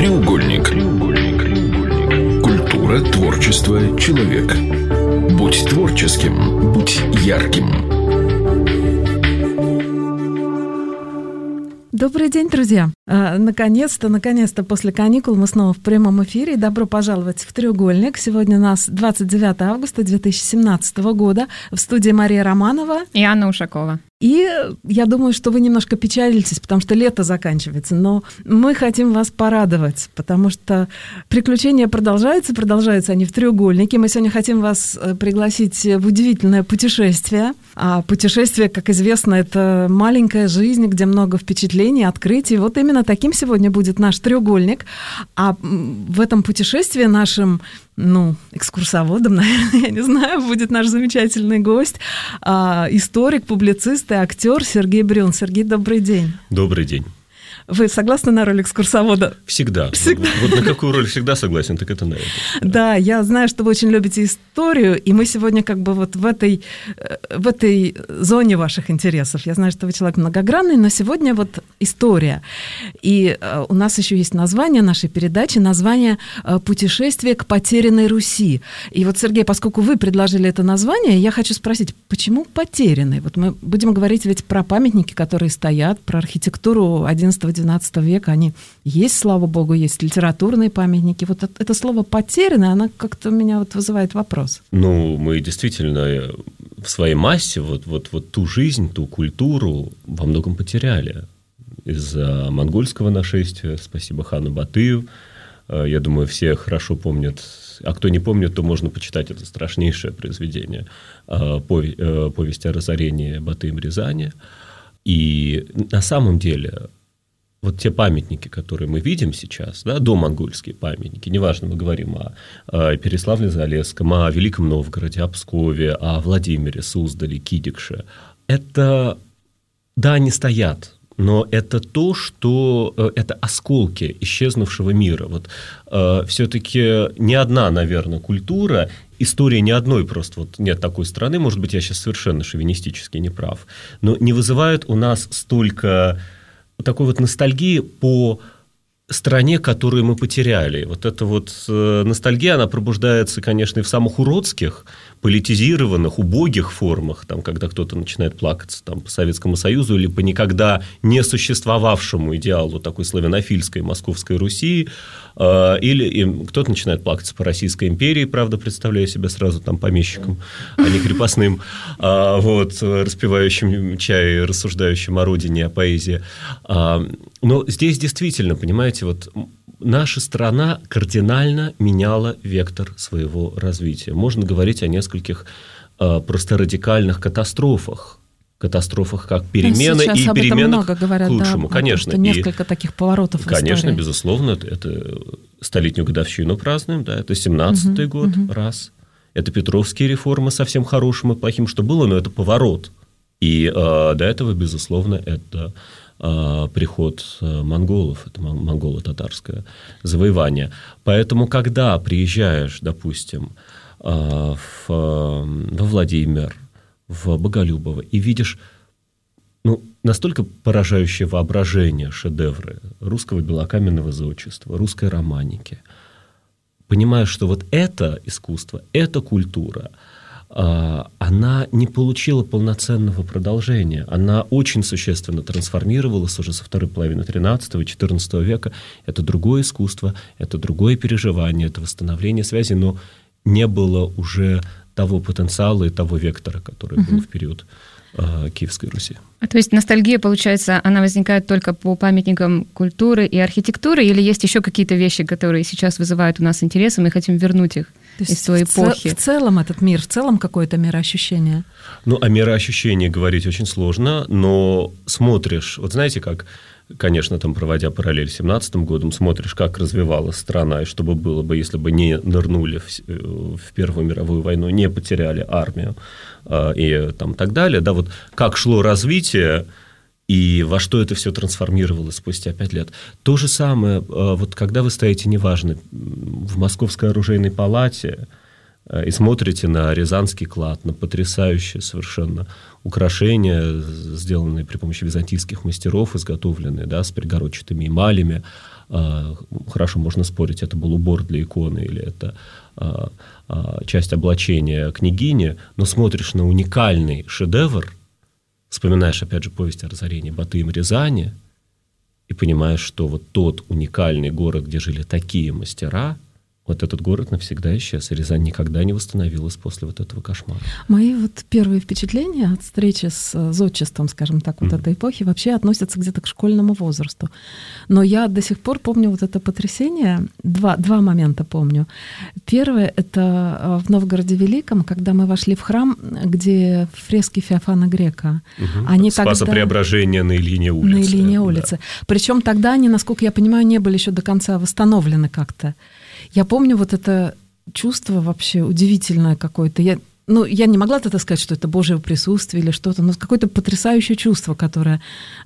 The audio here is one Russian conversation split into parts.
Треугольник. Культура, творчество, человек. Будь творческим, будь ярким. Добрый день, друзья! Наконец-то после каникул мы снова в прямом эфире. Добро пожаловать в «Треугольник». Сегодня у нас 29 августа 2017 года. В студии Мария Романова и Анна Ушакова. И я думаю, что вы немножко печалитесь, потому что лето заканчивается, но мы хотим вас порадовать, потому что приключения продолжаются они в «Треугольнике». Мы сегодня хотим вас пригласить в удивительное путешествие. А путешествие, как известно, это маленькая жизнь, где много впечатлений, открытий. Вот именно таким сегодня будет наш «Треугольник». А в этом путешествии нашим экскурсоводом, наверное, я не знаю, будет наш замечательный гость, историк, публицист и актер Сергей Брюн. Сергей, добрый день. Добрый день. Вы согласны на роль экскурсовода? Всегда. Вот на какую роль всегда согласен, так это на это. Да, я знаю, что вы очень любите историю, и мы сегодня как бы вот в этой зоне ваших интересов. Я знаю, что вы человек многогранный, но сегодня вот история. И у нас еще есть название нашей передачи, название «Путешествие к потерянной Руси». И вот, Сергей, поскольку вы предложили это название, я хочу спросить, почему потерянной? Вот мы будем говорить ведь про памятники, которые стоят, про архитектуру 11-12 века, они есть, слава богу, есть литературные памятники. Вот это слово «потерянное», оно как-то у меня вот вызывает вопрос. Мы действительно в своей массе вот ту жизнь, ту культуру во многом потеряли из-за монгольского нашествия. Спасибо хану Батыю. Я думаю, все хорошо помнят, а кто не помнит, то можно почитать это страшнейшее произведение, повесть о разорении Батыем Рязани. И на самом деле вот те памятники, которые мы видим сейчас, да, домонгольские памятники, неважно, мы говорим о Переславле-Залесском, о Великом Новгороде, о Пскове, о Владимире, Суздале, Кидикше, это, да, они стоят, но это то, что это осколки исчезнувшего мира. Вот все-таки ни одна, наверное, культура, история ни одной просто, вот нет такой страны, может быть, я сейчас совершенно шовинистически не прав, но не вызывает у нас столько такой вот ностальгии по стране, которую мы потеряли. Вот эта вот ностальгия, она пробуждается, конечно, и в самых уродских, политизированных, убогих формах, там, когда кто-то начинает плакаться там, по Советскому Союзу или по никогда не существовавшему идеалу такой славянофильской Московской Руси, или кто-то начинает плакаться по Российской империи, правда, представляя себя сразу там помещиком, а не крепостным, распивающим чай и рассуждающим о родине, о поэзии. Но здесь действительно, понимаете, вот наша страна кардинально меняла вектор своего развития. Можно говорить о нескольких просто радикальных катастрофах как перемены и перемены много говорят, к лучшему. Да, конечно, несколько таких поворотов в истории. Конечно, безусловно, это столетнюю годовщину празднуем, да, это 17-й год, раз. Это Петровские реформы со всем хорошим и плохим, что было, но это поворот. И до этого, безусловно, это приход монголов, это монголо-татарское завоевание. Поэтому, когда приезжаешь, допустим, во Владимир, в Боголюбово, и видишь настолько поражающее воображение, шедевры русского белокаменного зодчества, русской романики, понимаешь, что вот это искусство, эта культура, она не получила полноценного продолжения. Она очень существенно трансформировалась уже со второй половины XIII и XIV века. Это другое искусство, это другое переживание, это восстановление связи, но не было уже того потенциала и того вектора, который был в период Киевской Руси. То есть ностальгия, получается, она возникает только по памятникам культуры и архитектуры, или есть еще какие-то вещи, которые сейчас вызывают у нас интерес, и мы хотим вернуть их из той эпохи? В целом этот мир, в целом какое-то мироощущение? О мироощущении говорить очень сложно, но смотришь, вот знаете, как, конечно, там, проводя параллель с 17 годом, смотришь, как развивалась страна, и что бы было бы, если бы не нырнули в Первую мировую войну, не потеряли армию и там, так далее, да, вот как шло развитие и во что это все трансформировалось спустя 5 лет. То же самое, вот когда вы стоите, неважно, в Московской оружейной палате, и смотрите на Рязанский клад, на потрясающие совершенно украшения, сделанные при помощи византийских мастеров, изготовленные, да, с перегородчатыми эмалями. Хорошо, можно спорить, это был убор для иконы или это часть облачения княгини, но смотришь на уникальный шедевр, вспоминаешь, опять же, повесть о разорении Батыем Рязани и понимаешь, что вот тот уникальный город, где жили такие мастера, вот этот город навсегда исчез, и Рязань никогда не восстановилась после вот этого кошмара. Мои вот первые впечатления от встречи с зодчеством, скажем так, вот этой эпохи вообще относятся где-то к школьному возрасту. Но я до сих пор помню вот это потрясение. Два момента помню. Первое — это в Новгороде Великом, когда мы вошли в храм, где фрески Феофана Грека. Они Спасо-Преображение на Ильине улице. На Ильине улице. Да. Причем тогда они, насколько я понимаю, не были еще до конца восстановлены как-то. Я помню вот это чувство вообще удивительное какое-то. Я не могла тогда сказать, что это Божье присутствие или что-то, но какое-то потрясающее чувство, которое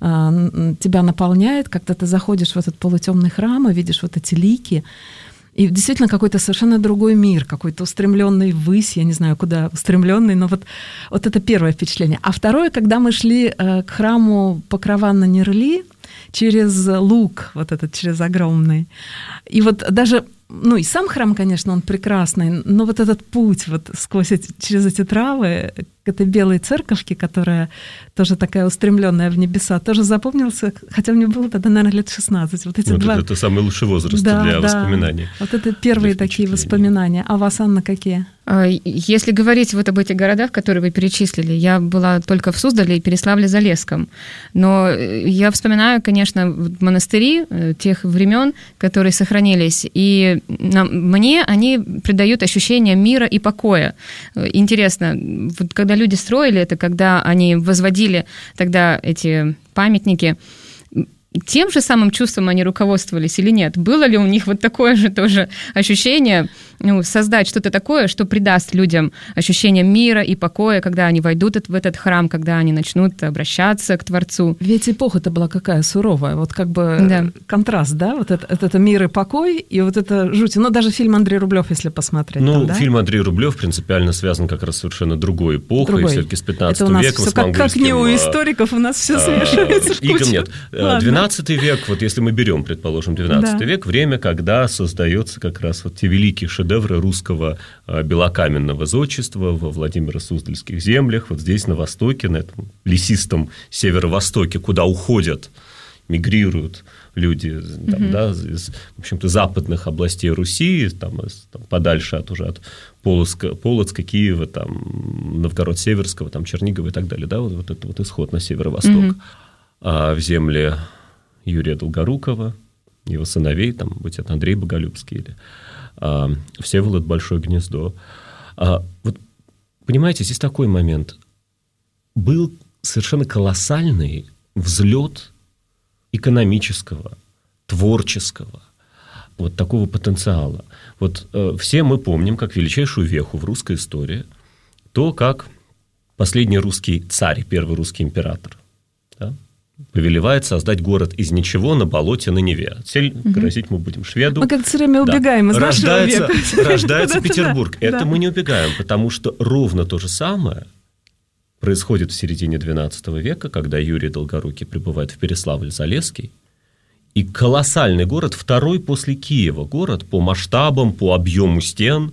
тебя наполняет, когда ты заходишь в этот полутемный храм и видишь вот эти лики. И действительно какой-то совершенно другой мир, какой-то устремленный ввысь, я не знаю, куда устремленный, но вот это первое впечатление. А второе, когда мы шли к храму Покрова на Нерли через луг, вот этот, через огромный. И вот даже... и сам храм, конечно, он прекрасный, но вот этот путь вот через эти травы к этой белой церковке, которая тоже такая устремленная в небеса, тоже запомнился, хотя мне было тогда, наверное, лет 16. Вот эти два... Это самый лучший возраст для воспоминаний. Вот это первые такие воспоминания. А у вас, Анна, какие? Если говорить вот об этих городах, которые вы перечислили, я была только в Суздале и Переславле-Залесском. Но я вспоминаю, конечно, монастыри тех времен, которые сохранились, и мне они придают ощущение мира и покоя. Интересно, вот когда люди строили это, когда они возводили тогда эти памятники, тем же самым чувством они руководствовались или нет? Было ли у них вот такое же тоже ощущение, создать что-то такое, что придаст людям ощущение мира и покоя, когда они войдут в этот храм, когда они начнут обращаться к Творцу? Ведь эпоха-то была какая суровая, вот как бы контраст, да? Вот это мир и покой, и вот это жуть. Ну, даже фильм Андрей Рублев, если посмотреть. Фильм Андрей Рублев принципиально связан как раз совершенно другой эпохой, все-таки с 15 века, с монгольским... Как не у историков, у нас все смешивается в кучу. Нет, 12 век, вот если мы берем, предположим, 12 век, время, когда создается как раз вот те великие шедевры русского белокаменного зодчества во Владимиро-Суздальских землях, вот здесь, на востоке, на этом лесистом северо-востоке, куда уходят, мигрируют люди из, в общем-то, западных областей Руси, там, подальше от Полоцка, Киева, там, Новгород-Северского, там, Чернигова и так далее, да, вот это вот исход на северо-восток. А в земле Юрия Долгорукова, его сыновей, там, будь это Андрей Боголюбский или Всеволод Большое Гнездо. Вот, понимаете, здесь такой момент. Был совершенно колоссальный взлет экономического, творческого, вот такого потенциала. Вот все мы помним, как величайшую веху в русской истории, то, как последний русский царь, первый русский император, да, повелевает создать город из ничего на болоте на Неве. Цель грозить мы будем шведу. Мы как-то все время убегаем из нашего века. Рождается Петербург. Это мы не убегаем, потому что ровно то же самое происходит в середине XII века, когда Юрий Долгорукий прибывает в Переславль-Залесский, и колоссальный город, второй после Киева город по масштабам, по объему стен,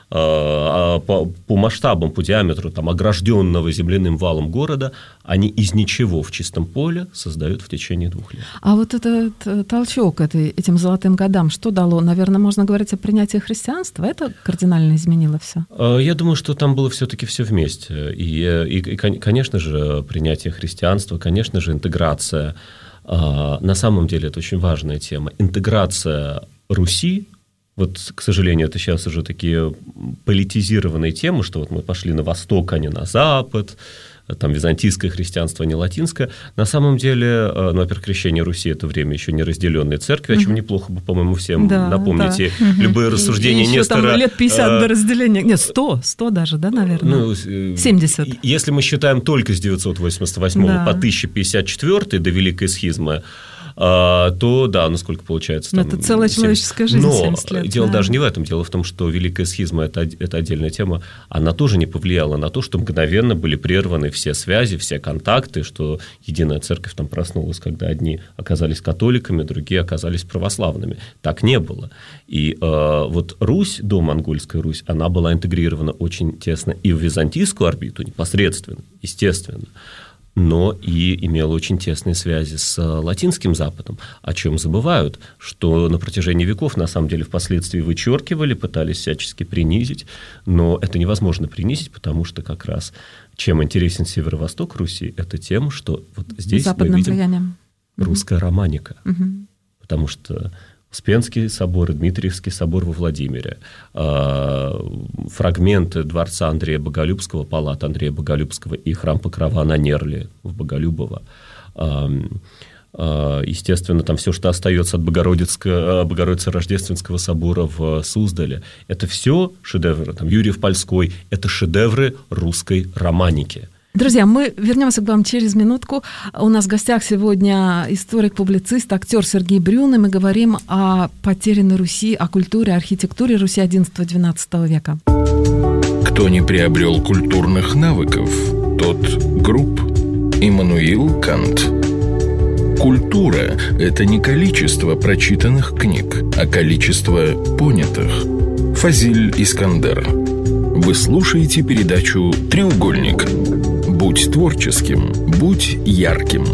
по масштабам, по диаметру там, огражденного земляным валом города, они из ничего в чистом поле создают в течение 2 лет. А вот этот толчок этим золотым годам, что дало? Наверное, можно говорить о принятии христианства? Это кардинально изменило все? Я думаю, что там было все-таки все вместе. И, конечно же, принятие христианства, конечно же, интеграция. На самом деле это очень важная тема. Интеграция Руси. Вот, к сожалению, это сейчас уже такие политизированные темы, что вот мы пошли на восток, а не на запад, там византийское христианство, а не латинское. На самом деле, во-первых, крещение Руси – это время еще не разделенной церкви, о чем неплохо бы, по-моему, всем напомнить. И любые рассуждения Нестора... Там лет 50 до разделения. Нет, 100 даже, да, наверное? 70. Если мы считаем только с 988 по 1054 до Великой схизмы, то, да, насколько получается... Там, это целая человеческая жизнь, 70 лет. Но дело даже не в этом. Дело в том, что Великая схизма – это отдельная тема. Она тоже не повлияла на то, что мгновенно были прерваны все связи, все контакты, что единая церковь там проснулась, когда одни оказались католиками, другие оказались православными. Так не было. И вот Русь, домонгольская Русь, она была интегрирована очень тесно и в византийскую орбиту, непосредственно, естественно, но и имела очень тесные связи с латинским Западом, о чем забывают, что на протяжении веков, на самом деле, впоследствии вычеркивали, пытались всячески принизить, но это невозможно принизить, потому что как раз чем интересен северо-восток Руси, это тем, что вот здесь западным мы видим влиянием. Русская романика, потому что Успенский собор и Дмитриевский собор во Владимире, фрагменты дворца Андрея Боголюбского, палат Андрея Боголюбского и храм Покрова на Нерле в Боголюбово. Естественно, там все, что остается от Богородицы-Рождественского собора в Суздале, это все шедевры, там Юрьев Польской, это шедевры русской романики. Друзья, мы вернемся к вам через минутку. У нас в гостях сегодня историк-публицист, актер Сергей Брюн, и мы говорим о потерянной Руси, о культуре, архитектуре Руси XI-XII века. Кто не приобрел культурных навыков, тот груб. Иммануил Кант. Культура – это не количество прочитанных книг, а количество понятых. Фазиль Искандер. Вы слушаете передачу «Треугольник». Будь творческим, будь ярким.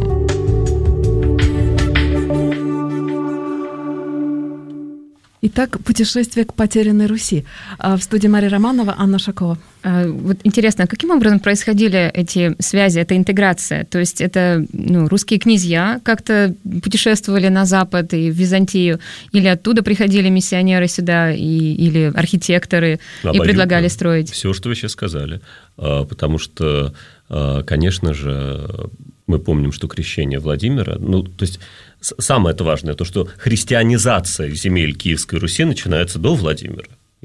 Итак, путешествие к потерянной Руси. В студии Мария Романова, Анна Шакова. Вот интересно, каким образом происходили эти связи, эта интеграция? То есть это русские князья как-то путешествовали на Запад и в Византию, или оттуда приходили миссионеры сюда, или архитекторы, и предлагали строить? Все, что вы сейчас сказали. Потому что, конечно же, мы помним, что крещение Владимира, то есть самое это важное, то, что христианизация земель Киевской Руси начинается до Владимира.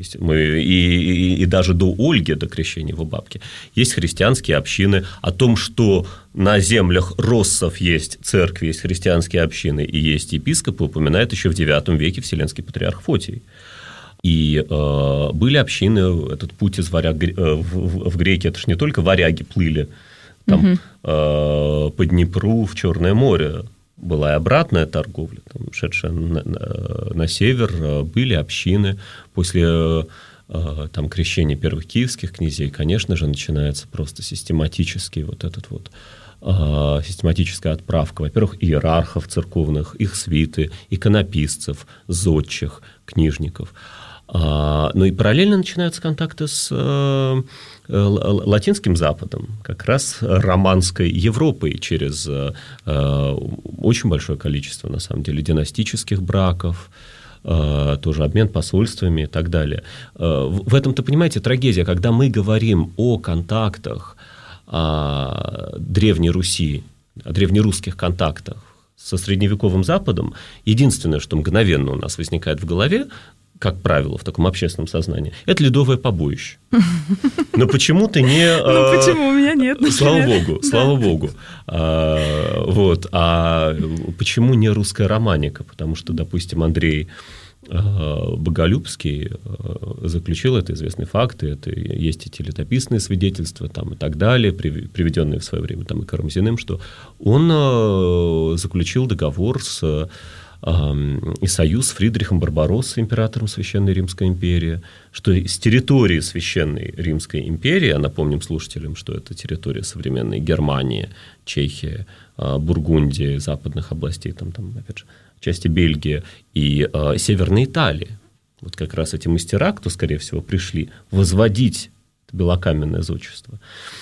И даже до Ольги, до крещения его бабки, есть христианские общины. О том, что на землях россов есть церкви, есть христианские общины и есть епископы, упоминает еще в IX веке Вселенский патриарх Фотий. И были общины, этот путь из варяг в греки, это же не только варяги плыли там, по Днепру в Черное море. Была и обратная торговля, там, шедшая на север, были общины. После там, крещения первых киевских князей, конечно же, начинается просто систематический систематическая отправка, во-первых, иерархов церковных, их свиты, иконописцев, зодчих, книжников. Но и параллельно начинаются контакты с латинским Западом, как раз романской Европой, через очень большое количество, на самом деле, династических браков, тоже обмен посольствами и так далее. В этом-то, понимаете, трагедия, когда мы говорим о контактах Древней Руси, о древнерусских контактах со средневековым Западом, единственное, что мгновенно у нас возникает в голове, как правило, в таком общественном сознании, это ледовое побоище. Но почему-то не... почему? У меня нет. Слава богу. А почему не русская романика? Потому что, допустим, Андрей Боголюбский заключил, это известный факт, это есть эти летописные свидетельства там, и так далее, приведенные в свое время там, и Карамзиным, что он заключил договор и союз с Фридрихом Барбароссой, императором Священной Римской империи, что с территории Священной Римской империи, а напомним слушателям, что это территория современной Германии, Чехии, Бургундии, западных областей, там опять же, части Бельгии и Северной Италии. Вот как раз эти мастера, кто, скорее всего, пришли возводить белокаменное зодчество,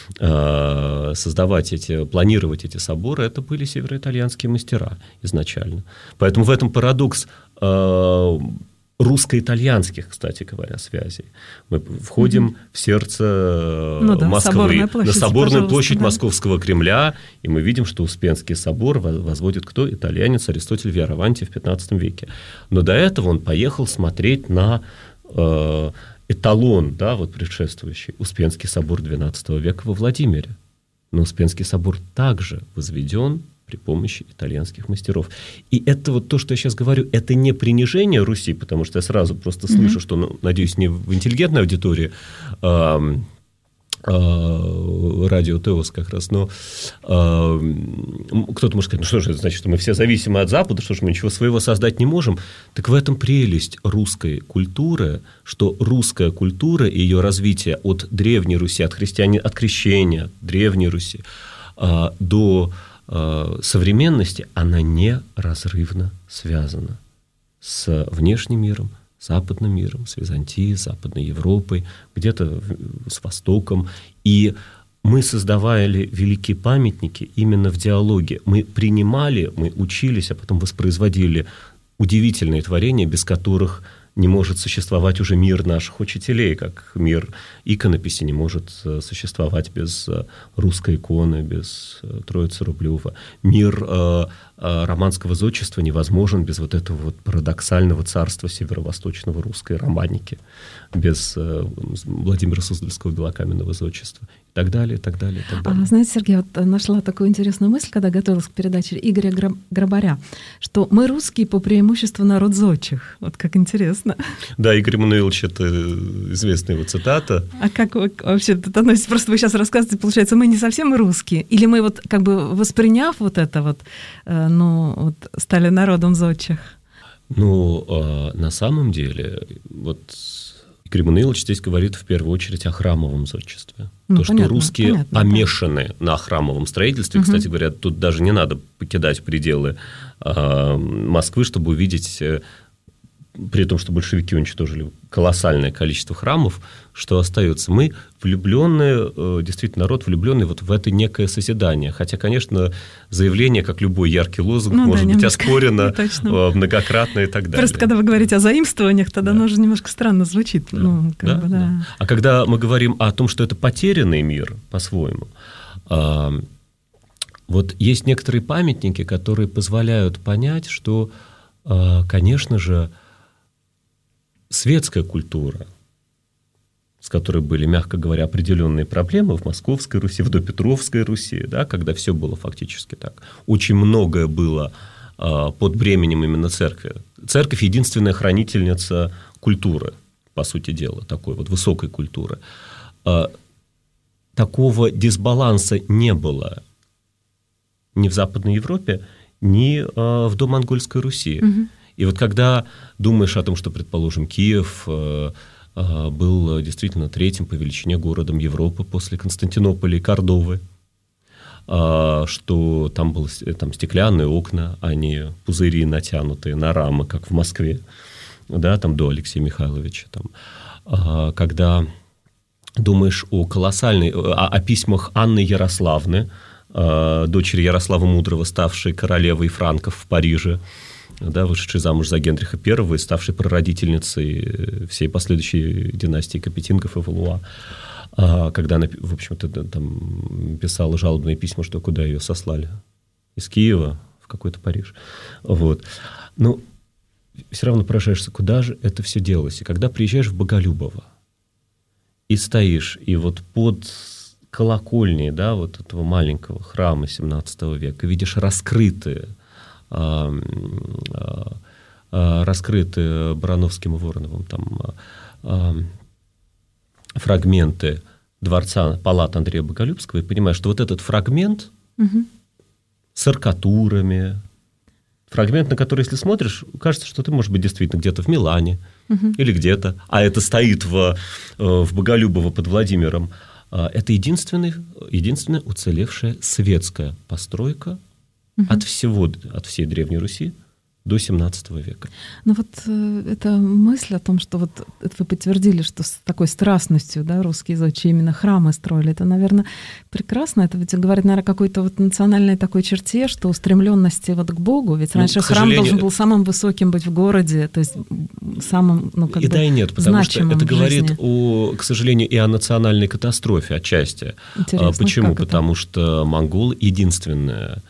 планировать эти соборы, это были североитальянские мастера изначально. Поэтому в этом парадокс русско-итальянских, кстати говоря, связей. Мы входим в сердце Москвы, на Соборную площадь Московского Кремля, и мы видим, что Успенский собор возводит кто? Итальянец Аристотель Виараванти в XV веке. Но до этого он поехал смотреть на эталон, предшествующий, Успенский собор XII века во Владимире. Но Успенский собор также возведен при помощи итальянских мастеров. И это вот то, что я сейчас говорю, это не принижение Руси, потому что я сразу просто слышу, что, надеюсь, не в интеллигентной аудитории радио ТЭОС как раз, но кто-то может сказать, ну что же это значит, что мы все зависимы от Запада, что же мы ничего своего создать не можем. Так в этом прелесть русской культуры, что русская культура и ее развитие от Древней Руси, от крещения Древней Руси до современности, она неразрывно связана с внешним миром, западным миром, с Византией, с Западной Европой, где-то с Востоком. И мы создавали великие памятники именно в диалоге. Мы принимали, мы учились, а потом воспроизводили удивительные творения, без которых не может существовать уже мир наших учителей, как мир иконописи не может существовать без русской иконы, без Троицы Рублева. Мир романского зодчества невозможен без вот этого вот парадоксального царства северо-восточного русской романики, без Владимира Суздальского белокаменного зодчества. И так далее, и так далее, и так далее. Знаете, Сергей, вот нашла такую интересную мысль, когда готовилась к передаче Игоря Грабаря, что мы русские по преимуществу народ зодчих. Вот как интересно. Да, Игорь Эммануилович, это известная его цитата. А как вы вообще это относитесь? Просто вы сейчас рассказываете, получается, мы не совсем русские? Или мы вот как бы восприняв вот это вот, вот стали народом зодчих? На самом деле, вот Игорь Эммануилович здесь говорит в первую очередь о храмовом зодчестве. Что русские помешаны на храмовом строительстве. Кстати говоря, тут даже не надо покидать пределы Москвы, чтобы увидеть, при том, что большевики уничтожили колоссальное количество храмов, что остается. Мы влюбленные, действительно, народ влюбленный вот в это некое созидание. Хотя, конечно, заявление, как любой яркий лозунг, может быть оспорено многократно и так далее. Просто когда вы говорите о заимствованиях, тогда оно уже немножко странно звучит. Да. А когда мы говорим о том, что это потерянный мир по-своему, вот есть некоторые памятники, которые позволяют понять, что, конечно же, светская культура, с которой были, мягко говоря, определенные проблемы в Московской Руси, в допетровской Руси, да, когда все было фактически так. Очень многое было под бременем именно церкви. Церковь – единственная хранительница культуры, по сути дела, такой вот высокой культуры. Такого дисбаланса не было ни в Западной Европе, ни в домонгольской Руси. Угу. И вот когда думаешь о том, что, предположим, Киев был действительно третьим по величине городом Европы после Константинополя и Кордовы, что там были стеклянные окна, а не пузыри, натянутые на рамы, как в Москве, да, там до Алексея Михайловича. Там. Когда думаешь о письмах Анны Ярославны, дочери Ярослава Мудрого, ставшей королевой франков в Париже, да, вышедшей замуж за Генриха I и ставшей прародительницей всей последующей династии Капетингов и Валуа, когда она, в общем-то, там писала жалобные письма, что куда ее сослали? Из Киева в какой-то Париж. Вот. Но все равно поражаешься, куда же это все делалось. И когда приезжаешь в Боголюбово и стоишь, и вот под колокольней, да, вот этого маленького храма XVII века видишь раскрытые Барановским и Вороновым там фрагменты дворца, палат Андрея Боголюбского, и понимаешь, что вот этот фрагмент с аркатурами, фрагмент, на который, если смотришь, кажется, что ты, может быть, действительно где-то в Милане или где-то, а это стоит в Боголюбово под Владимиром. Это единственная уцелевшая светская постройка от всей Древней Руси до XVII века. Ну вот эта мысль о том, что вот это вы подтвердили, что с такой страстностью, да, русские зодчие именно храмы строили, это, наверное, прекрасно. Это ведь говорит, наверное, о какой-то вот национальной такой черте, что устремленности вот к Богу. Ведь раньше храм должен был самым высоким быть в городе, то есть самым, как и бы, да, и нет, потому что это говорит, к сожалению, и о национальной катастрофе отчасти. Интересно, почему? Потому что монголы единственная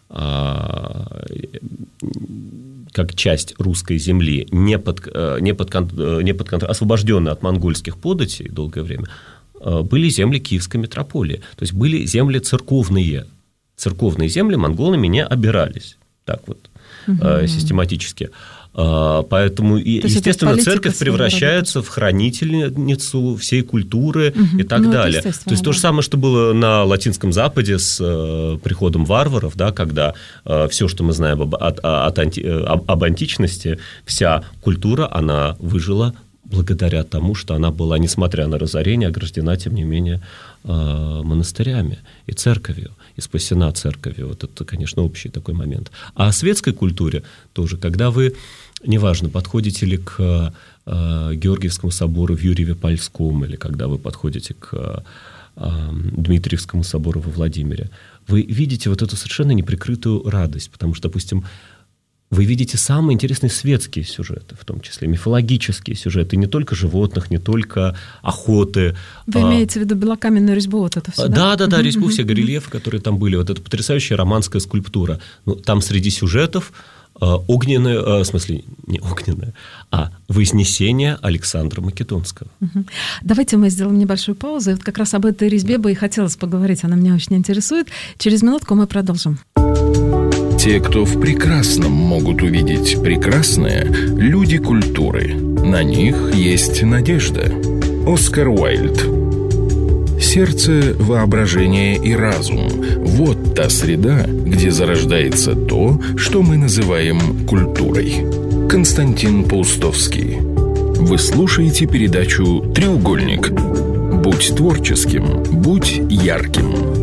как часть русской земли, освобожденные от монгольских податей долгое время, были земли Киевской митрополии. То есть были земли церковные. церковные земли монголами не обирались. Так вот, систематически. Поэтому, естественно, церковь превращается в хранительницу всей культуры и так далее. То есть то же самое, что было на Латинском Западе с приходом варваров, да, когда все, что мы знаем об античности, вся культура, она выжила благодаря тому, что она была, несмотря на разорение, ограждена, тем не менее, монастырями и церковью, и спасена церковью. Вот это, конечно, общий такой момент. А о светской культуре тоже, когда вы, неважно, подходите ли к Георгиевскому собору в Юрьеве-Польском, или когда вы подходите к Дмитриевскому собору во Владимире, вы видите вот эту совершенно неприкрытую радость, потому что, допустим, вы видите самые интересные светские сюжеты, в том числе мифологические сюжеты, не только животных, не только охоты. Вы имеете в виду белокаменную резьбу, вот это все, да? Да, резьбу, все горельефы, которые там были, вот эта потрясающая романская скульптура. Ну, там среди сюжетов огненное, в смысле, не огненное, а Вознесение Александра Македонского. Давайте мы сделаем небольшую паузу. И вот как раз об этой резьбе бы и хотелось поговорить, она меня очень интересует. Через минутку мы продолжим. Те, кто в прекрасном могут увидеть прекрасное, люди культуры. На них есть надежда. Оскар Уайльд. Сердце, воображение и разум – вот та среда, где зарождается то, что мы называем культурой. Константин Паустовский. Вы слушаете передачу «Треугольник». Будь творческим, будь ярким.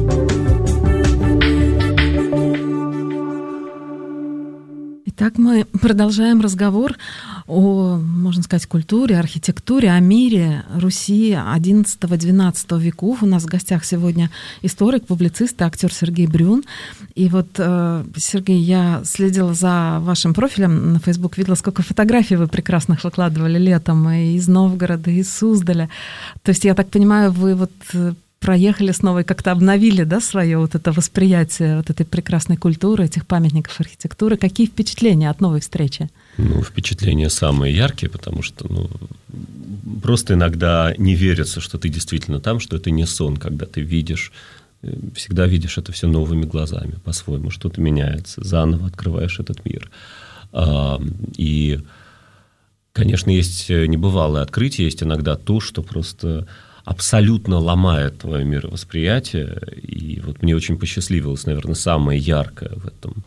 Итак, мы продолжаем разговор о, можно сказать, культуре, архитектуре, о мире Руси XI-XII веков. У нас в гостях сегодня историк, публицист, актер Сергей Брюн. И вот, Сергей, я следила за вашим профилем на Facebook, видела, сколько фотографий вы прекрасных выкладывали летом и из Новгорода, и из Суздаля. То есть, я так понимаю, вы вот проехали снова и как-то обновили, да, свое вот это восприятие вот этой прекрасной культуры, этих памятников архитектуры. Какие впечатления от новой встречи? Ну, впечатления самые яркие, потому что, просто иногда не верится, что ты действительно там, что это не сон, когда ты видишь, всегда видишь это все новыми глазами, по-своему, что-то меняется, заново открываешь этот мир. И, конечно, есть небывалые открытия, есть иногда то, что просто абсолютно ломает твое мировосприятие. И вот мне очень посчастливилось, наверное, самое яркое в этом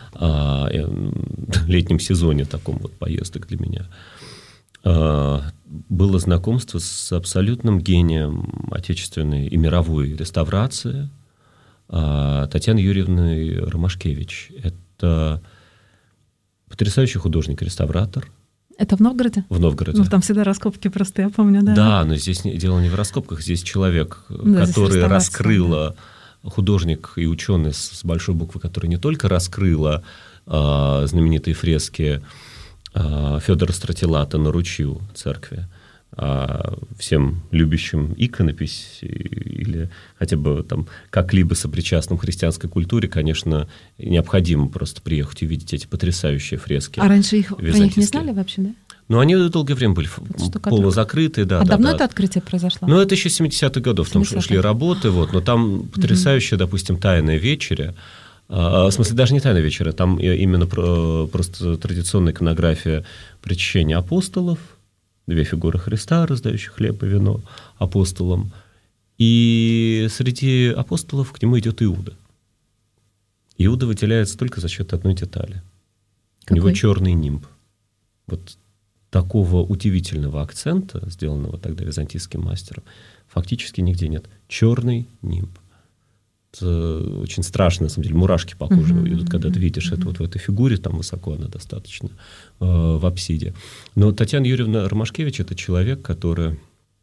летнем сезоне таком вот поездок для меня. Было знакомство с абсолютным гением отечественной и мировой реставрации Татьяной Юрьевной Ромашкевич. Это потрясающий художник-реставратор. Это в Новгороде? В Новгороде. Ну, там всегда раскопки просто, я помню, да. Да, но здесь дело не в раскопках, здесь человек, который раскрыла, художник и ученый с большой буквы, который не только раскрыла знаменитые фрески Федора Стратилата на Ручью церкви, всем любящим иконопись или хотя бы там как-либо сопричастным к христианской культуре, конечно, необходимо просто приехать и увидеть эти потрясающие фрески. А раньше их про них не знали вообще, да? Ну, они долгое время были полузакрытые, да. Давно это открытие произошло? Ну, это еще 70-х годов, там шли работы, вот, но там потрясающая, допустим, «Тайная вечеря», в смысле, даже не «Тайная вечеря», там именно просто традиционная иконография причащения апостолов, две фигуры Христа, раздающих хлеб и вино апостолам, и среди апостолов к нему идет Иуда. Иуда выделяется только за счет одной детали. У него черный нимб. Вот такого удивительного акцента, сделанного тогда византийским мастером, фактически нигде нет. Черный нимб. Это очень страшно, на самом деле, мурашки по коже идут, когда ты видишь это вот в этой фигуре, там высоко она достаточно, в апсиде. Но Татьяна Юрьевна Ромашкевич – это человек, который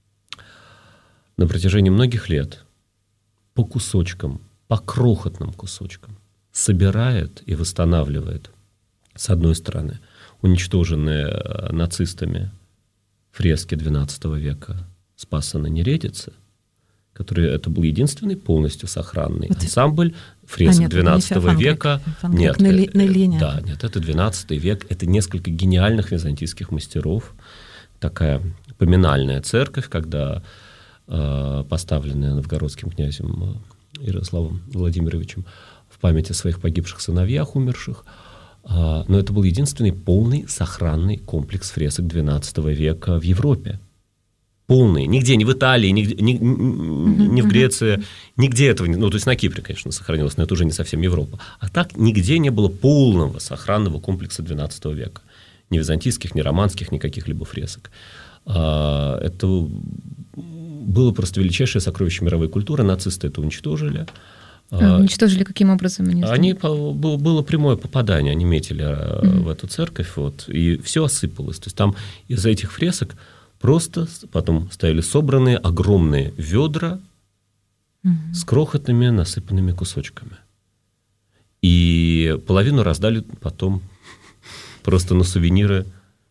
на протяжении многих лет по кусочкам, по крохотным кусочкам собирает и восстанавливает, с одной стороны, уничтоженные нацистами фрески XII века Спаса на Нередице, который это был единственный полностью сохранный ансамбль фресок XII века. Нет, нет, это XII век, это несколько гениальных византийских мастеров, такая поминальная церковь, когда поставленная новгородским князем Ярославом Владимировичем в память о своих погибших сыновьях, умерших. Но это был единственный полный сохранный комплекс фресок XII века в Европе. Полный. Нигде, ни в Италии, ни в Греции, нигде этого не... Ну, то есть на Кипре, конечно, сохранилось, но это уже не совсем Европа. А так нигде не было полного сохранного комплекса XII века. Ни византийских, ни романских, ни каких-либо фресок. Это было просто величайшее сокровище мировой культуры. Нацисты это уничтожили. Уничтожили каким образом? Было прямое попадание. Они метили в эту церковь, вот, и все осыпалось. То есть там из-за этих фресок просто потом стояли собранные огромные ведра с крохотными насыпанными кусочками. И половину раздали потом просто на сувениры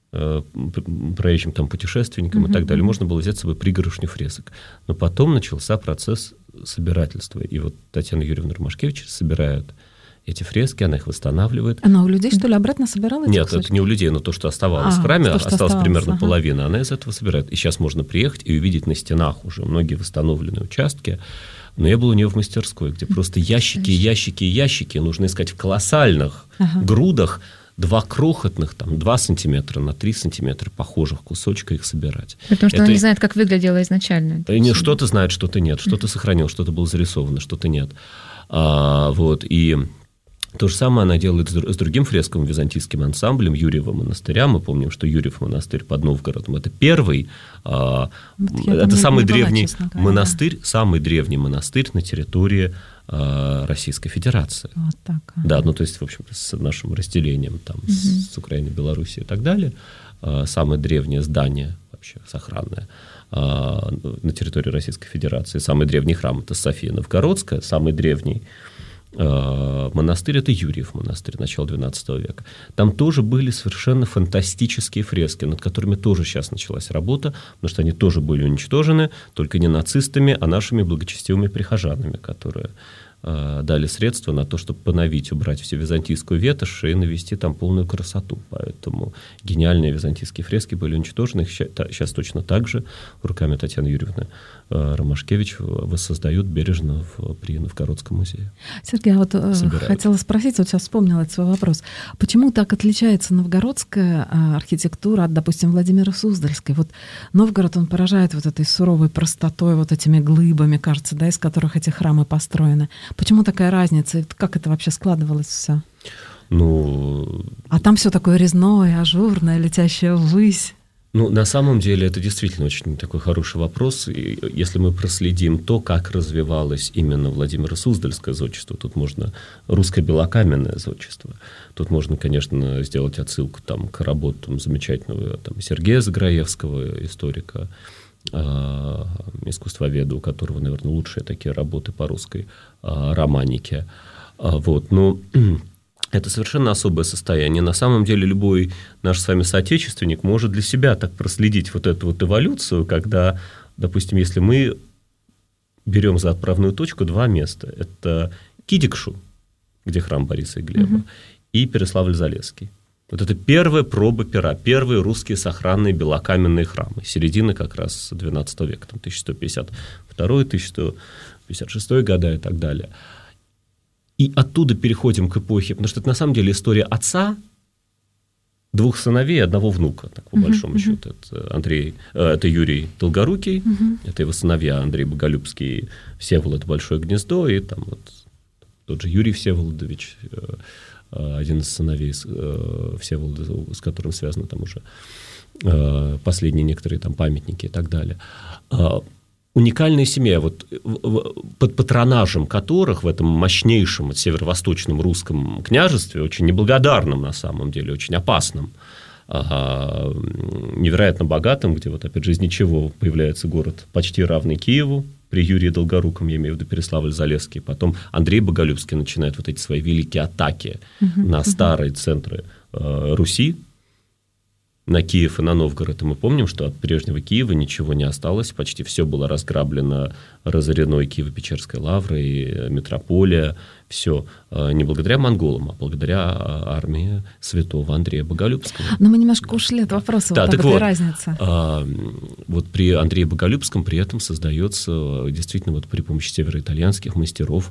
проезжим там путешественникам и так далее. Можно было взять с собой пригоршню фресок. Но потом начался процесс собирательства. И вот Татьяна Юрьевна Ромашкевич собирает эти фрески, она их восстанавливает. Она у людей, что ли, обратно собирала эти Нет, кусочки? это не у людей, но то, что оставалось в храме, осталось примерно половина. Она из этого собирает. И сейчас можно приехать и увидеть на стенах уже многие восстановленные участки. Но я был у нее в мастерской, где просто ящики, ящики, ящики. Нужно искать в колоссальных грудах 2 крохотных, там, 2 сантиметра на 3 сантиметра похожих кусочка их собирать. Потому что она не знает, как выглядело изначально. Что-то знает, что-то нет, что-то сохранил, что-то было зарисовано, что-то нет. Вот, и то же самое она делает с другим фресковым византийским ансамблем Юрьева монастыря. Мы помним, что Юрьев монастырь под Новгородом – это первый, это самый древний монастырь, самый древний монастырь на территории Российской Федерации. Вот так. Да, ну то есть, в общем, с нашим разделением там, с Украиной, Белоруссией и так далее. Самое древнее здание вообще сохранное на территории Российской Федерации. Самый древний храм – это София Новгородская, самый древний монастырь – это Юрьев монастырь, начала XII века. Там тоже были совершенно фантастические фрески, над которыми тоже сейчас началась работа, потому что они тоже были уничтожены, только не нацистами, а нашими благочестивыми прихожанами, которые дали средства на то, чтобы поновить, убрать всю византийскую ветошь и навести там полную красоту. Поэтому гениальные византийские фрески были уничтожены. Их сейчас точно так же руками Татьяны Юрьевны Ромашкевич воссоздают бережно при Новгородском музее. Сергей, вот хотела спросить, вот сейчас вспомнила этот свой вопрос. Почему так отличается новгородская архитектура от, допустим, Владимира Суздальской? Вот Новгород, он поражает вот этой суровой простотой, вот этими глыбами, кажется, да, из которых эти храмы построены. Почему такая разница? Как это вообще складывалось все? А там все такое резное, ажурное, летящее ввысь. На самом деле это действительно очень такой хороший вопрос. И если мы проследим то, как развивалось именно Владимиро Суздальское зодчество, тут можно русское белокаменное зодчество, тут можно, конечно, сделать отсылку там, к работам замечательного там, Сергея Заграевского, историка, искусствоведа, у которого, наверное, лучшие такие работы по русской романике. Вот, но это совершенно особое состояние. На самом деле любой наш с вами соотечественник может для себя так проследить вот эту вот эволюцию, когда, допустим, если мы берем за отправную точку 2 места, это Кидикшу, где храм Бориса и Глеба, и Переславль-Залесский. Вот это первая проба пера, первые русские сохранные белокаменные храмы, середины как раз XII века, там 1152-1156 года и так далее. И оттуда переходим к эпохе, потому что это на самом деле история отца, 2 сыновей и 1 внука, так по большому счету. Это Юрий Долгорукий, это его сыновья Андрей Боголюбский и Всеволод Большое Гнездо, и там вот тот же Юрий Всеволодович, один из сыновей Всеволода, с которым связаны там уже последние некоторые там памятники и так далее. Уникальная семья, вот, под патронажем которых в этом мощнейшем северо-восточном русском княжестве, очень неблагодарном на самом деле, очень опасном, невероятно богатым, где вот опять же из ничего появляется город почти равный Киеву, при Юрии Долгоруком, я имею в виду Переславль-Залесский, потом Андрей Боголюбский начинает вот эти свои великие атаки на старые центры Руси, на Киев и на Новгород. И мы помним, что от прежнего Киева ничего не осталось, почти все было разграблено, разорено, и Киево-Печерская лавра, и метрополия, все не благодаря монголам, а благодаря армии святого Андрея Боголюбского. Но мы немножко ушли от вопроса да, вот об этой разнице. Вот при Андрее Боголюбском при этом создается действительно вот при помощи североитальянских мастеров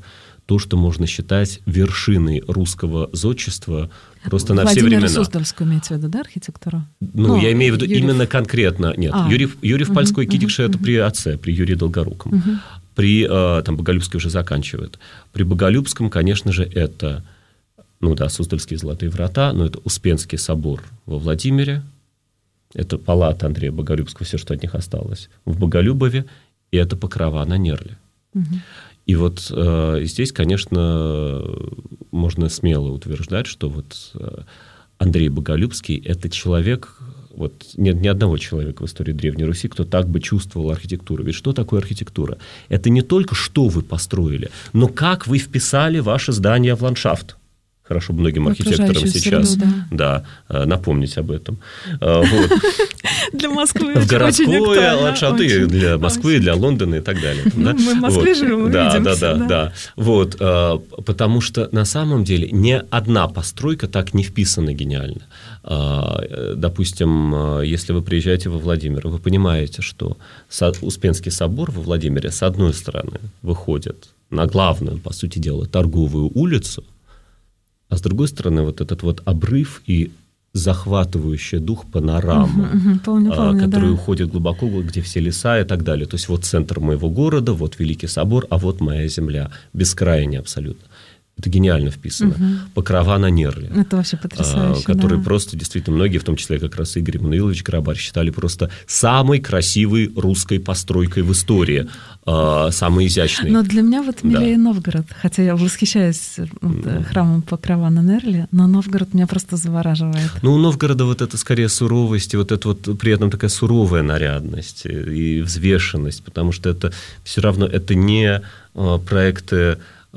то, что можно считать вершиной русского зодчества просто на все времена. Владимир Суздальскую имеете в виду, да, архитектуру? Я имею в виду именно конкретно. Нет, Юрьев Польской Кидикше это при отце, при Юрии Долгоруком. При Боголюбской уже заканчивает. При Боголюбском, конечно же, это, Суздальские золотые врата, но это Успенский собор во Владимире, это палата Андрея Боголюбского, все, что от них осталось, в Боголюбове, и это Покрова на Нерле. И вот здесь, конечно, можно смело утверждать, что вот Андрей Боголюбский – это человек, нет ни одного человека в истории Древней Руси, кто так бы чувствовал архитектуру. Ведь что такое архитектура? Это не только что вы построили, но как вы вписали ваше здание в ландшафт. Хорошо многим архитекторам сейчас напомнить об этом. Для Москвы в городской ландшафт, и для Москвы, для Лондона и так далее. Мы в Москве живем, мы видим все. Потому что на самом деле ни одна постройка так не вписана гениально. Допустим, если вы приезжаете во Владимир, вы понимаете, что Успенский собор во Владимире с одной стороны выходит на главную, по сути дела, торговую улицу, а с другой стороны, вот этот вот обрыв и захватывающая дух панорама, которая уходит глубоко, где все леса и так далее. То есть вот центр моего города, вот Великий собор, а вот моя земля. Бескрайняя абсолютно. Это гениально вписано. Покрова на Нерле. Это вообще потрясающе. Который просто, действительно, многие, в том числе как раз Игорь Мануилович Грабарь, считали просто самой красивой русской постройкой в истории. Самой изящной. Но для меня вот милее Новгород. Хотя я восхищаюсь храмом Покрова на Нерле, но Новгород меня просто завораживает. У Новгорода вот это скорее суровость, и вот это вот при этом такая суровая нарядность и взвешенность, потому что это все равно это не проекты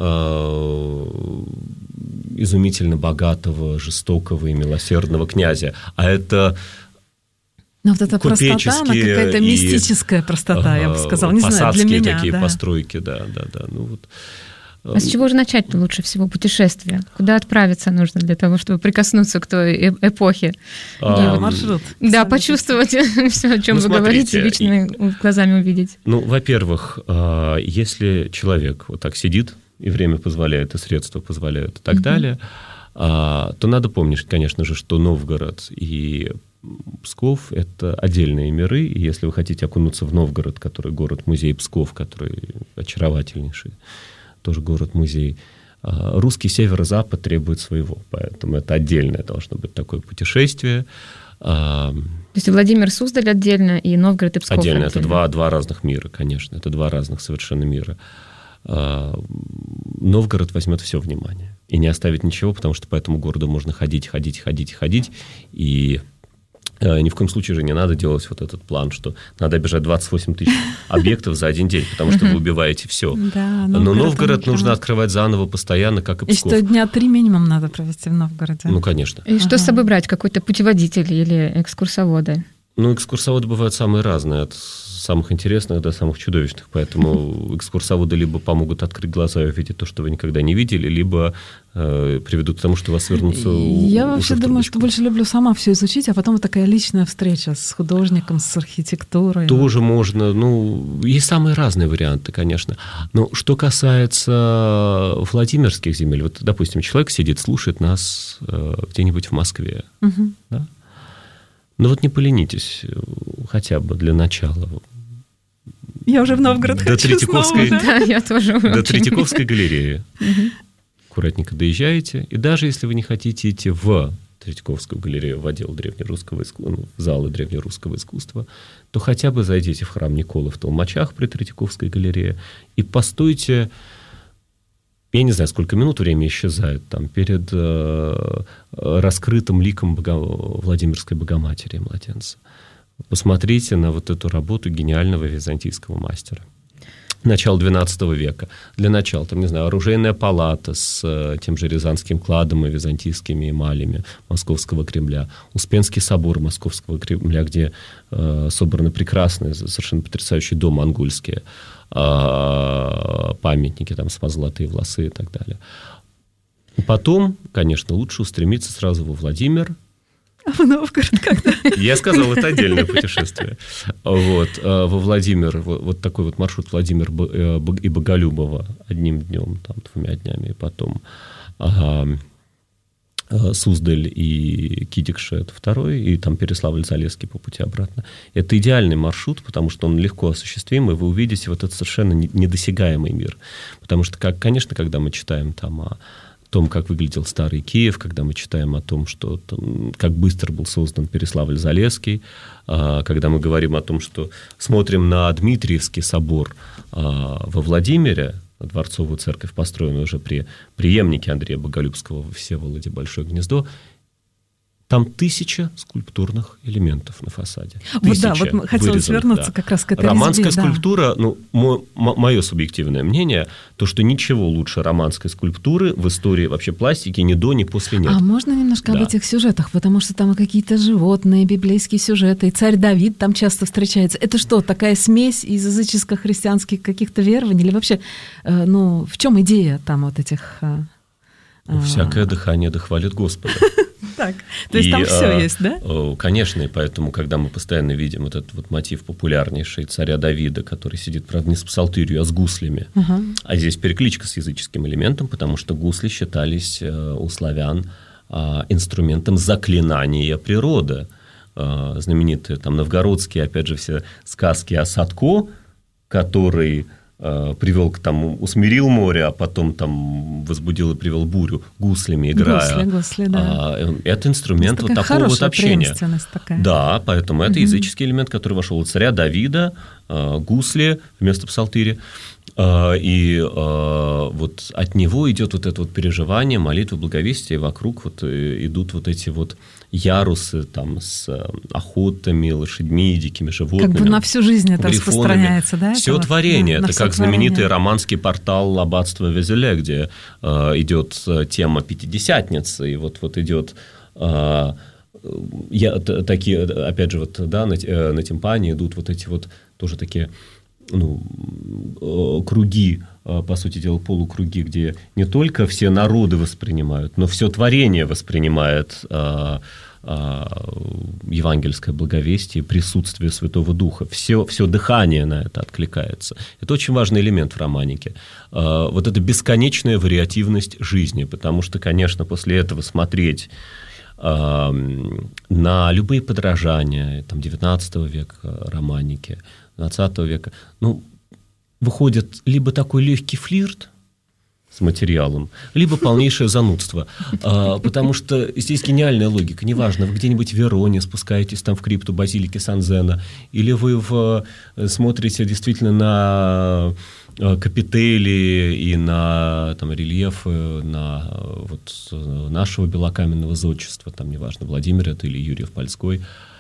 изумительно богатого, жестокого и милосердного князя, а это вот эта простота, она какая-то мистическая простота, я бы сказала, не знаю, для меня. Такие постройки, да. А с чего же начать-то лучше всего путешествие? Куда отправиться нужно для того, чтобы прикоснуться к той эпохе? Маршрут. Да, почувствовать все, о чем вы говорите, лично глазами увидеть. Во-первых, если человек вот так сидит, и время позволяет, и средства позволяют, и так далее, то надо помнить, конечно же, что Новгород и Псков – это отдельные миры, и если вы хотите окунуться в Новгород, который город-музей Псков, который очаровательнейший, тоже город-музей, русский северо-запад требует своего, поэтому это отдельное должно быть такое путешествие. То есть Владимир Суздаль отдельно, и Новгород и Псков отдельно. Это два разных мира, конечно, это два разных совершенно мира. Новгород возьмет все внимание и не оставит ничего, потому что по этому городу можно ходить, и ни в коем случае же не надо делать вот этот план, что надо обижать 28 тысяч объектов за один день, потому что вы убиваете все. Но Новгород нужно открывать заново постоянно, как и Псков. И что дня 3 минимум надо провести в Новгороде. Конечно. И что с собой брать? Какой-то путеводитель или экскурсоводы? Экскурсоводы бывают самые разные, от самых интересных до самых чудовищных, поэтому экскурсоводы либо помогут открыть глаза и увидеть то, что вы никогда не видели, либо приведут к тому, что вас вернутся Я вообще думаю, что больше люблю сама все изучить, а потом вот такая личная встреча с художником, с архитектурой. Тоже можно. Есть самые разные варианты, конечно. Но что касается Владимирских земель, вот, допустим, человек сидит, слушает нас где-нибудь в Москве, да? Не поленитесь, хотя бы для начала. Я уже в Новгород хочу снова. Да, я тоже. До Третьяковской галереи. Аккуратненько доезжаете. И даже если вы не хотите идти в Третьяковскую галерею, в отдел древнерусского искусства, в залы древнерусского искусства, то хотя бы зайдите в храм Николы в Толмачах при Третьяковской галерее и постойте, я не знаю, сколько минут время исчезает там перед раскрытым ликом Владимирской Богоматери младенца. Посмотрите на вот эту работу гениального византийского мастера. Начало XII века. Для начала, оружейная палата с тем же Рязанским кладом и византийскими эмалями Московского Кремля, Успенский собор Московского Кремля, где собраны прекрасные, совершенно потрясающие домонгольские памятники, золотые волосы и так далее. Потом, конечно, лучше устремиться сразу во Владимир, А в Новгород когда? Я сказал, это отдельное путешествие. Вот, во Владимир, вот такой вот маршрут Владимир и Боголюбово одним днем, там, 2 днями, и потом Суздаль и Кидикша – это 2-й, и там Переславль-Залесский по пути обратно. Это идеальный маршрут, потому что он легко осуществим, и вы увидите вот этот совершенно недосягаемый мир. Потому что, конечно, когда мы читаем там о том, как выглядел старый Киев, когда мы читаем о том, что там, как быстро был создан Переславль-Залесский, когда мы говорим о том, что смотрим на Дмитриевский собор во Владимире, Дворцовую церковь, построенную уже при преемнике Андрея Боголюбского во Всеволоде Большое Гнездо, там 1000 скульптурных элементов на фасаде. 1000 вот да, хотелось вернуться как раз к этой романская резьбе, скульптура, мое субъективное мнение, то, что ничего лучше романской скульптуры в истории вообще пластики ни до, ни после нет. А можно немножко об этих сюжетах? Потому что там и какие-то животные, библейские сюжеты, и царь Давид там часто встречается. Это что, такая смесь из языческо-христианских каких-то верований? Или вообще, в чем идея там вот этих... Всякое дыхание дохвалит Господа. Так, то есть там все есть, да? Конечно, и поэтому, когда мы постоянно видим вот этот вот мотив популярнейший царя Давида, который сидит, правда, не с псалтырью, а с гуслями, а здесь перекличка с языческим элементом, потому что гусли считались у славян инструментом заклинания природы. Знаменитые там новгородские, опять же, все сказки о Садко, который... привел к тому, усмирил море, а потом там возбудил и привел бурю, гуслями играя. Гусли, да. Это инструмент вот такого вот общения. Такая. Да, поэтому это языческий элемент, который вошел у царя Давида, гусли вместо псалтыри. И вот от него идет вот это вот переживание, молитвы, благовестия, и вокруг вот идут вот эти вот ярусы там с охотами, лошадьми, дикими животными. Как бы на всю жизнь это распространяется, да? Все творение. Это как знаменитый романский портал аббатства Везеле, где идет тема Пятидесятницы, и вот идет... такие, опять же, вот, да, на тимпане идут вот эти вот тоже такие... круги, по сути дела, полукруги, где не только все народы воспринимают, но все творение воспринимает евангельское благовестие, присутствие Святого Духа. Все дыхание на это откликается. Это очень важный элемент в романике. Вот эта бесконечная вариативность жизни, потому что, конечно, после этого смотреть на любые подражания там, 19 века романики, 20 века, выходит либо такой легкий флирт с материалом, либо полнейшее занудство. Потому что здесь гениальная логика. Неважно, вы где-нибудь в Вероне спускаетесь там в крипту базилики Сан-Зено, или вы смотрите действительно на капители и на там, рельефы на вот, нашего белокаменного зодчества, там неважно, Владимир это или Юрьев-Польской.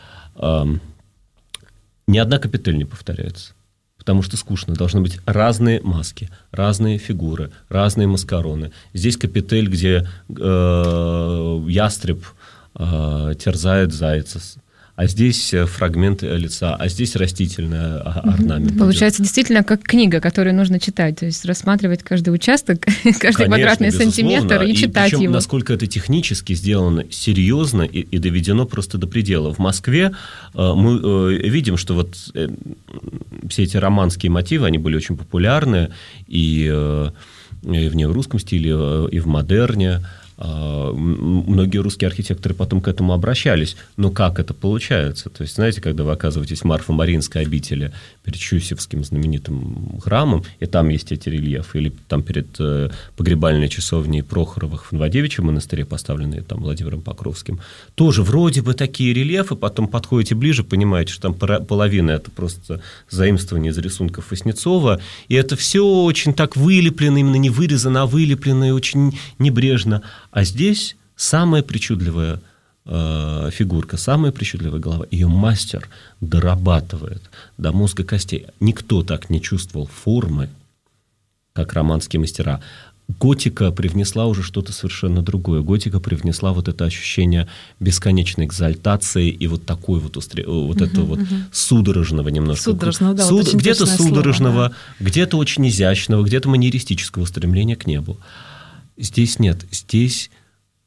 Ни одна капитель не повторяется. Потому что скучно. Должны быть разные маски, разные фигуры, разные маскароны. Здесь капитель, где ястреб терзает зайца, а здесь фрагмент лица, а здесь растительный орнамент. Получается действительно как книга, которую нужно читать, то есть рассматривать каждый участок, каждый квадратный сантиметр и читать причем, его. Насколько это технически сделано серьезно и доведено просто до предела. В Москве мы видим, что вот все эти романские мотивы, они были очень популярны и в неорусском стиле, и в модерне. Многие русские архитекторы потом к этому обращались. Но как это получается? То есть, знаете, когда вы оказываетесь в Марфо-Маринской обители перед Щусевским знаменитым храмом, и там есть эти рельефы, или там перед погребальной часовней Прохоровых в Новодевичьем монастыре, поставленные там Владимиром Покровским, тоже вроде бы такие рельефы, потом подходите ближе, понимаете, что там половина это просто заимствование из рисунков Васнецова, и это все очень так вылеплено, именно не вырезано, а вылеплено и очень небрежно. А здесь самая причудливая фигурка, самая причудливая голова. Ее мастер дорабатывает до мозга костей. Никто так не чувствовал формы, как романские мастера. Готика привнесла уже что-то совершенно другое. Готика привнесла вот это ощущение бесконечной экзальтации и вот такой вот, этого судорожного немножко. Судорожного, да. Где-то судорожного, слово, да. Где-то очень изящного, где-то манеристического стремления к небу. Здесь нет. Здесь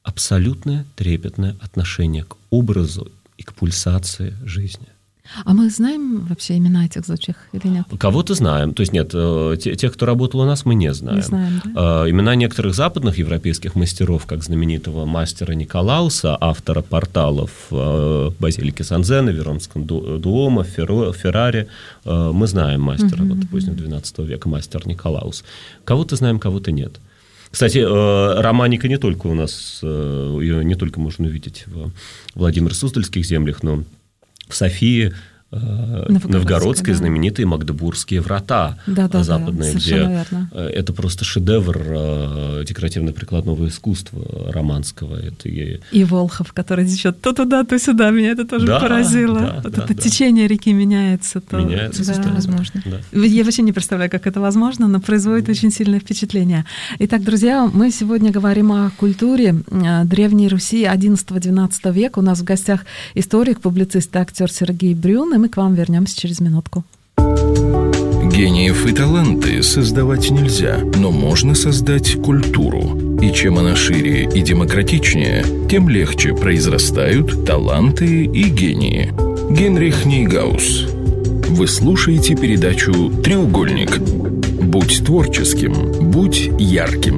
абсолютное трепетное отношение к образу и к пульсации жизни. А мы знаем вообще имена этих зодчих или нет? Кого-то знаем. То есть нет, тех, кто работал у нас, мы не знаем. Не знаем, да? Имена некоторых западных европейских мастеров, как знаменитого мастера Николауса, автора порталов Базилики Сан-Зено, Веронского Дуома, Феррари, мы знаем мастера позднего XII века, мастер Николаус. Кого-то знаем, кого-то нет. Кстати, романика не только у нас, ее не только можно увидеть в Владимир-Суздальских землях, но в Софии Новгородской, да. Знаменитые Магдебургские врата западные, где верно. Это просто шедевр декоративно-прикладного искусства романского. Это и Волхов, который течет то туда, то сюда. Меня это тоже поразило. Это течение реки меняется. Меняется, да, возможно. Да. Я вообще не представляю, как это возможно, но производит очень сильное впечатление. Итак, друзья, мы сегодня говорим о культуре Древней Руси XI-XII века. У нас в гостях историк, публицист и актер Сергей Брюн, и мы к вам вернемся через минутку. Гениев и таланты создавать нельзя, но можно создать культуру. И чем она шире и демократичнее, тем легче произрастают таланты и гении. Генрих Нейгаус. Вы слушаете передачу «Треугольник». Будь творческим, будь ярким.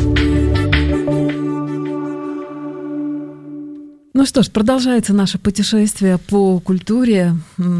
Ну что ж, продолжается наше путешествие по культуре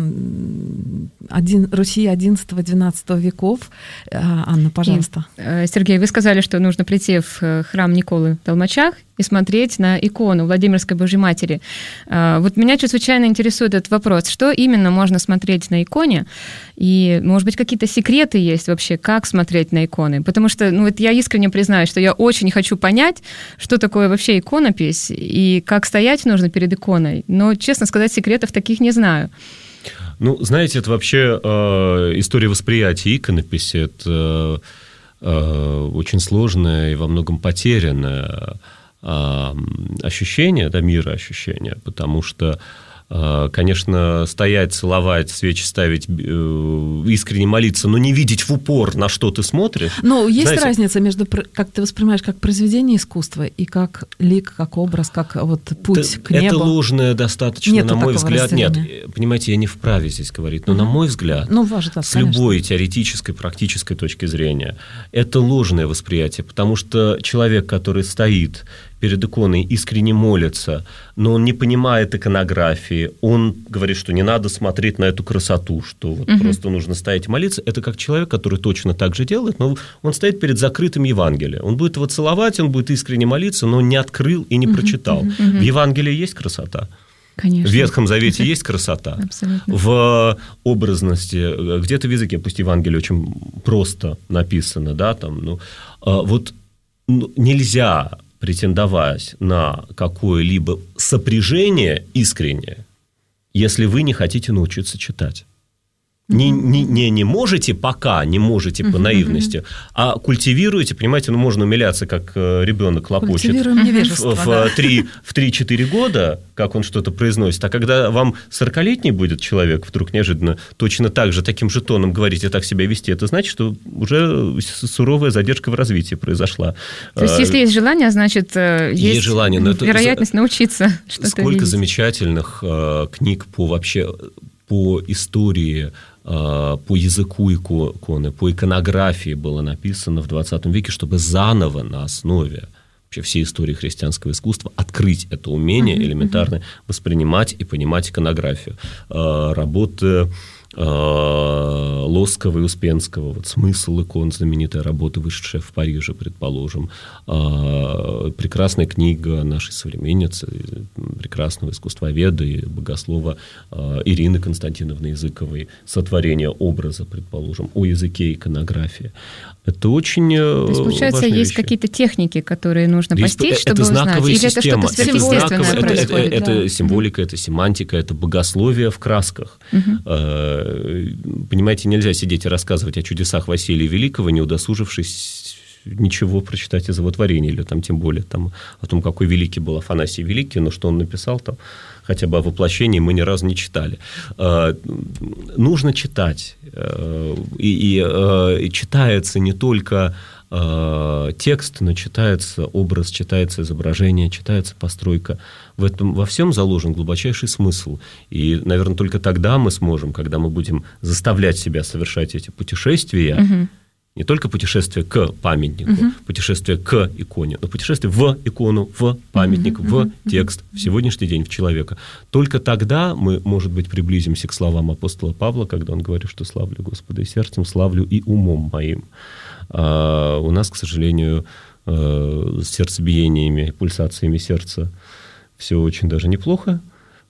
Руси XI-XII веков. Анна, пожалуйста. Сергей, вы сказали, что нужно прийти в храм Николы в Толмачах и смотреть на икону Владимирской Божьей Матери. Вот меня чрезвычайно интересует этот вопрос. Что именно можно смотреть на иконе? И, может быть, какие-то секреты есть вообще, как смотреть на иконы? Потому что, вот я искренне признаюсь, что я очень хочу понять, что такое вообще иконопись и как стоять нужно перед иконой. Но, честно сказать, секретов таких не знаю. Ну, знаете, это вообще история восприятия иконописи. Это очень сложное и во многом потерянное ощущение, мироощущение, потому что, конечно, стоять, целовать, свечи ставить, искренне молиться, но не видеть в упор, на что ты смотришь. Ну, есть разница между, как ты воспринимаешь, как произведение искусства и как лик, как образ, как вот путь к небу. Это ложное достаточно, на мой взгляд. Нет, понимаете, я не вправе здесь говорить, но на мой взгляд, с любой теоретической, практической точки зрения, это ложное восприятие, потому что человек, который стоит перед иконой, искренне молится, но он не понимает иконографии, он говорит, что не надо смотреть на эту красоту, что вот просто нужно стоять и молиться. Это как человек, который точно так же делает, но он стоит перед закрытым Евангелием. Он будет его целовать, он будет искренне молиться, но он не открыл и не прочитал. В Евангелии есть красота. Конечно. В Ветхом Завете есть красота. Абсолютно. В образности, где-то в языке, пусть Евангелие очень просто написано, нельзя претендовать на какое-либо сопряжение искреннее, если вы не хотите научиться читать. Не можете пока, не можете по наивности, а культивируете, понимаете, можно умиляться, как ребенок лопочет в 3-4 года, как он что-то произносит, а когда вам 40-летний будет человек вдруг неожиданно точно так же, таким же тоном говорить и так себя вести, это значит, что уже суровая задержка в развитии произошла. То есть, если есть желание, значит, есть желание, вероятность научиться что-то Сколько видеть. Замечательных книг по истории, по языку иконы, по иконографии было написано в 20 веке, чтобы заново на основе вообще всей истории христианского искусства открыть это умение элементарно воспринимать и понимать иконографию. Работы Лосского и Успенского, смысл икон, знаменитая работа, вышедшая в Париже, предположим, прекрасная книга нашей современницы, прекрасного искусствоведа и богослова Ирины Константиновны Языковой «Сотворение образа», предположим, о языке иконографии. Это очень То есть, получается, есть вещи. Какие-то техники, которые нужно постичь, чтобы это знаковая узнать? Или система. это что-то сверхъестественное происходит? Это символика, это семантика, это богословие в красках. Понимаете, нельзя сидеть и рассказывать о чудесах Василия Великого, не удосужившись ничего прочитать из его творения, или тем более о том, какой великий был Афанасий Великий, но что он написал там, хотя бы о воплощении, мы ни разу не читали. Нужно читать. И читается не только текст, но читается образ, читается изображение, читается постройка. Во всем заложен глубочайший смысл. И, наверное, только тогда мы сможем, когда мы будем заставлять себя совершать эти путешествия, не только путешествие к памятнику, путешествие к иконе, но путешествие в икону, в памятник, в текст, в сегодняшний день, в человека. Только тогда мы, может быть, приблизимся к словам апостола Павла, когда он говорит, что славлю Господа и сердцем, славлю и умом моим. А у нас, к сожалению, с сердцебиениями, пульсациями сердца все очень даже неплохо,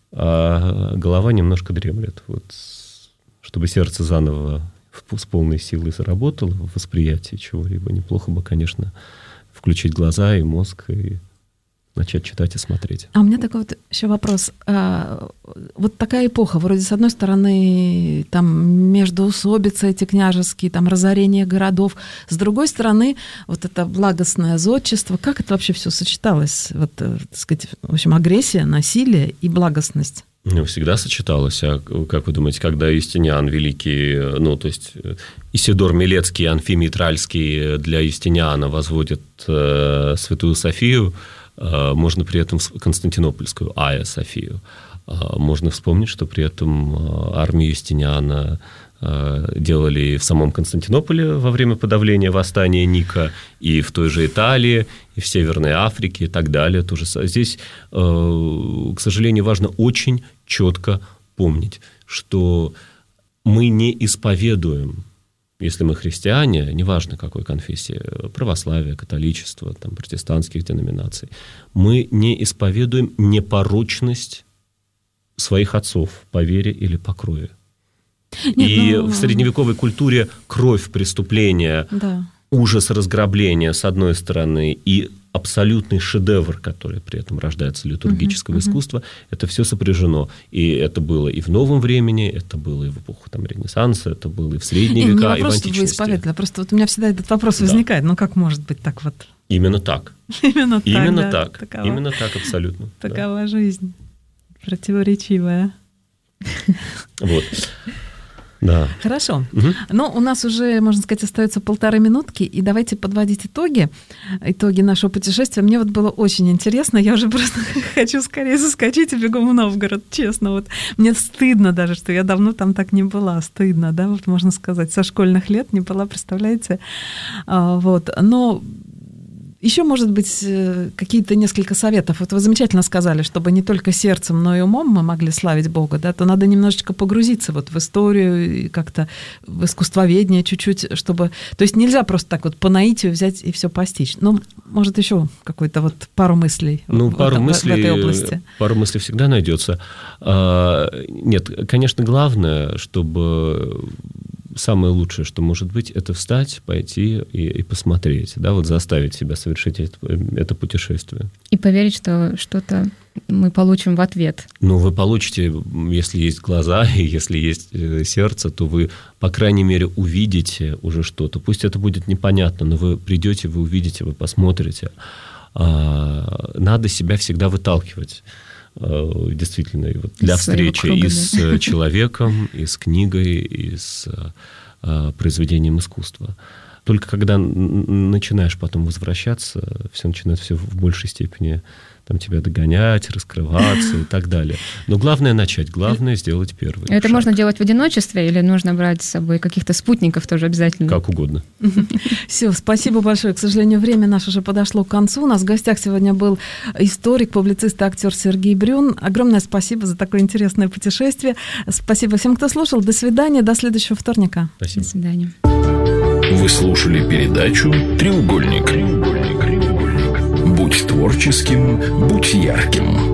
а голова немножко дремлет. Вот, чтобы сердце заново с полной силой заработало в восприятии чего-либо, неплохо бы, конечно, включить глаза и мозг и начать читать и смотреть. А у меня такой вот еще вопрос. Вот такая эпоха, вроде, с одной стороны, там междоусобицы эти княжеские, там разорение городов, с другой стороны, вот это благостное зодчество. Как это вообще все сочеталось? Вот, так сказать, в общем, агрессия, насилие и благостность. Всегда сочеталось. А как вы думаете, когда Юстиниан Великий, то есть Исидор Милецкий и Анфимий Тральский для Юстиниана возводят Святую Софию, можно при этом Константинопольскую Айя Софию. Можно вспомнить, что при этом армию Юстиниана делали в самом Константинополе во время подавления восстания Ника, и в той же Италии, и в Северной Африке, и так далее. Тоже. Здесь, к сожалению, важно очень четко помнить, что мы не исповедуем, если мы христиане, неважно какой конфессии, православие, католичество, там, протестантских деноминаций, мы не исповедуем непорочность своих отцов по вере или по крови. В средневековой культуре кровь преступления, ужас разграбления, с одной стороны, и абсолютный шедевр, который при этом рождается литургического искусства, это все сопряжено. И это было и в новом времени, это было и в эпоху Ренессанса, это было и в средние века, и в античности. Вы исповедали, просто вот у меня всегда этот вопрос возникает, как может быть так вот? Именно так. Именно так, абсолютно. Такова жизнь, противоречивая. Вот. Да. Хорошо. У нас уже, можно сказать, остается 1,5 минутки, и давайте подводить итоги нашего путешествия. Мне вот было очень интересно, я уже просто хочу скорее заскочить и бегом в Новгород, честно. Вот мне стыдно даже, что я давно там так не была, стыдно, да, вот можно сказать, со школьных лет не была, представляете? Но еще, может быть, какие-то несколько советов. Вот вы замечательно сказали, чтобы не только сердцем, но и умом мы могли славить Бога, да, то надо немножечко погрузиться вот в историю и как-то в искусствоведение чуть-чуть, чтобы... То есть нельзя просто так вот по наитию взять и все постичь. Может, еще какой-то вот пару мыслей в этой области. Пару мыслей всегда найдется. Нет, конечно, главное, чтобы... Самое лучшее, что может быть, это встать, пойти и посмотреть, да, вот заставить себя совершить это путешествие. И поверить, что что-то мы получим в ответ. Вы получите, если есть глаза и если есть сердце, то вы, по крайней мере, увидите уже что-то. Пусть это будет непонятно, но вы придете, вы увидите, вы посмотрите. Надо себя всегда выталкивать. Действительно, вот для встречи и с человеком, и с книгой, и с произведением искусства. Только когда начинаешь потом возвращаться, все начинает в большей степени тебя догонять, раскрываться и так далее. Но главное начать, главное сделать первый Это шаг. Можно делать в одиночестве или нужно брать с собой каких-то спутников тоже обязательно? Как угодно. Все, спасибо большое. К сожалению, время наше уже подошло к концу. У нас в гостях сегодня был историк, публицист и актер Сергей Брюн. Огромное спасибо за такое интересное путешествие. Спасибо всем, кто слушал. До свидания, до следующего вторника. Спасибо. До свидания. Вы слушали передачу «Треугольник». Будь творческим, будь ярким.